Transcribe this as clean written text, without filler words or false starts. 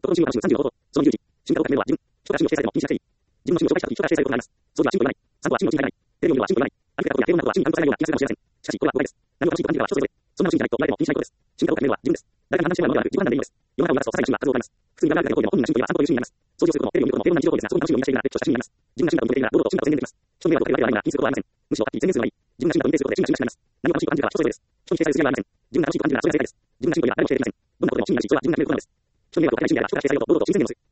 と新聞は新聞36号、その有事、新聞改革名は自分、書が新聞を掲載されることを禁止したり、自分の新聞を紹介したり、紹介されることがあります。総理は新聞を言わない。参考は新聞を信じられない。テレビを見れば新聞を信じられない。ある程度や低温などは新聞を暗号されないような気がするかもしれません。しかし、これは誤解です。何をかの新聞を信じるかは人それぞれ。そんなの信じないと言われても禁止しないことです。新聞を書くメールは自分です。誰が判断してもらうのではなく、自分判断でいいのです。世の中を流すとさらに真が活動を行います。普通に流れるだけの行為でも本人が信仰や参考という主義になります。掃除をすることもテレビを見ることもテレビの日常行為ですが、そこに楽しみを見出しているなら別とした主義になります。自分が信仰と向けているなら堂々と信仰と宣言できます。人の目がどれぐらいあるのか気にすることはありません。むしろはっきり宣言するのがいい。自分が信仰と認定することで真が真になります。何を楽しいと感じるかは人それぞれです。人に掲載する必要はありません。自分が楽しいと感じるならそれが正解です。自分が信仰には誰も否定できません。どんなことでも真になり実は自分が決めることなのです。人の目がどれくらい信じられば人から掲載をと堂々と真宣言をする。